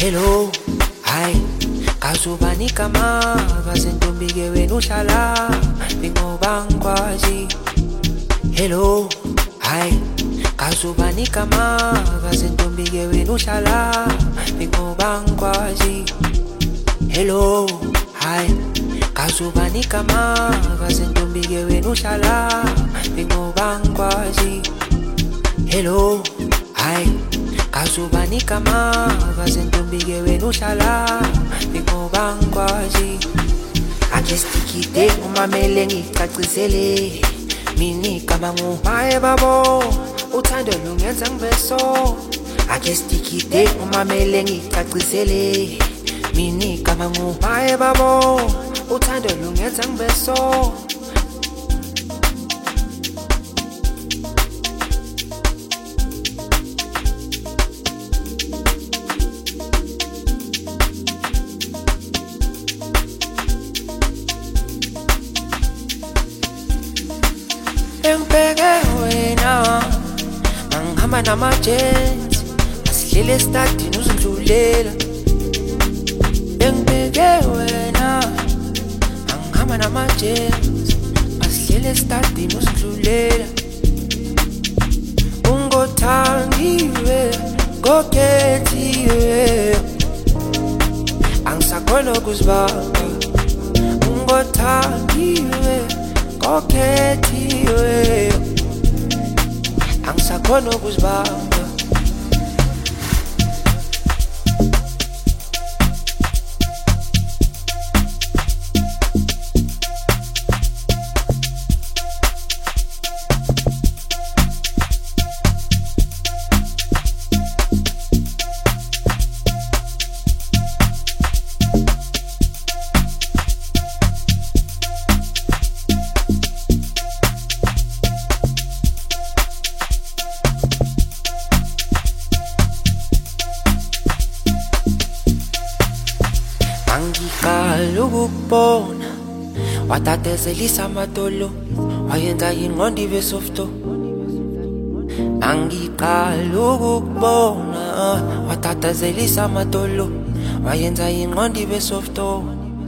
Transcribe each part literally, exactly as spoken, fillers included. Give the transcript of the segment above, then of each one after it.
Hello, hi, kazubani kama kazentumbike wenu shala bingobangwazi. Hello, hi, kazubani kama kazentumbike wenu shala bingobangwazi. Hello, hi, kazubani kama kazentumbike wenu shala bingobangwazi. Hello, hi, kazubani kama kazentumbike wenu shala bingobangwazi. Ake stikite umamele ngicacizele mini kama nguhaye babo uthando lungenza ngibeso. Ake stikite umamele ngicacizele mini kama nguhaye babo uthando lungenza ngibeso. Engibheke wena mangihamba namajensi asihlele estadini uzindlulela. Engibheke wena mangihamba namajensi asihlele estadini uzindlulela. Ungothangiwe ngokhethiwe angisakhona ukuzibamba. Ungothangiwe ngokhethiwe angisakhona ukuzibamba. Angikala ukukubona watatezelisa amadolo wayenza ingqondo ibe softo. Angikala ukukubona watatezelisa amadolo wayenza ingqondo ibe softo.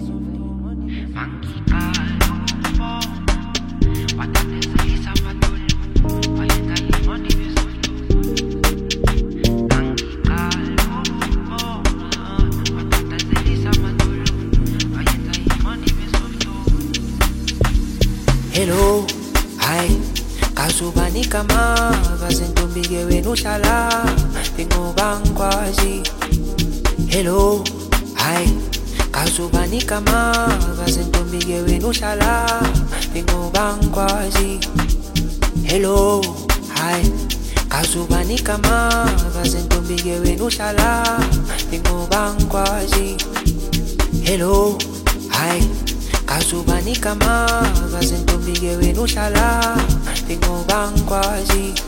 Hello, hi, kazubani kama kazentumbike wenu shala bingobangwazi. Hello, hi, kazubani kama kazentumbike wenu shala bingobangwazi. Hello, hi, kazubani kama kazentumbike wenu shala bingobangwazi. Hello, hi, kazubani kama kazentumbike wenu shala bingobangwazi.